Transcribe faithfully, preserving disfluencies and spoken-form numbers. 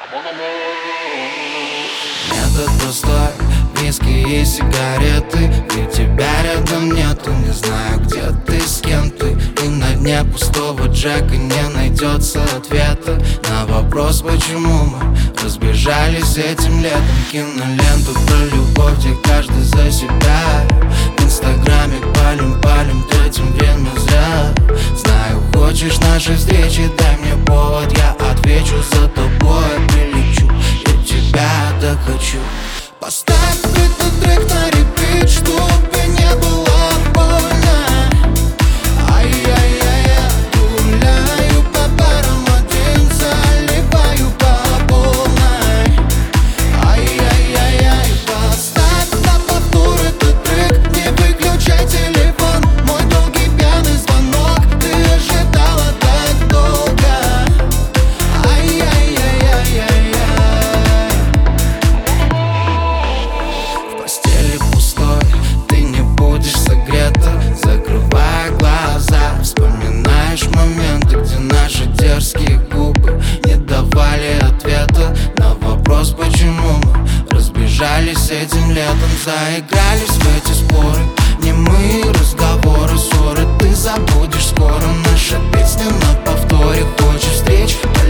Метод простой, виски и сигареты. Ведь тебя рядом нету, не знаю, где ты, с кем ты. И на дне пустого джека не найдется ответа на вопрос, почему мы разбежались этим летом. Киноленту про любовь, где каждый за себя. В инстаграме палим-палим, тратим время зря. Знаю, хочешь нашей встречи, дай мне повод, я отвечу за тобой, прилечу. Я тебя так хочу. Поставь этот трек на репит, чтобы не было больно. Ай-яй-яй, я гуляю по барам один, заливаю по полной. Ай-яй-яй-яй, поставь на повтор этот трек, не выключай телефон. Мой долгий пьяный звонок, ты ожидала так долго. Ай-яй-яй-яй-яй-яй. В постели пустой, ты не будешь согрета. Закрывая глаза, вспоминаешь моменты, где наши дерзкие губы не давали ответа на вопрос, почему мы разбежались этим летом. Заигрались в эти споры, немые разговоры, ссоры. Ты забудешь скоро, наша песня на повторе. Хочешь встреч?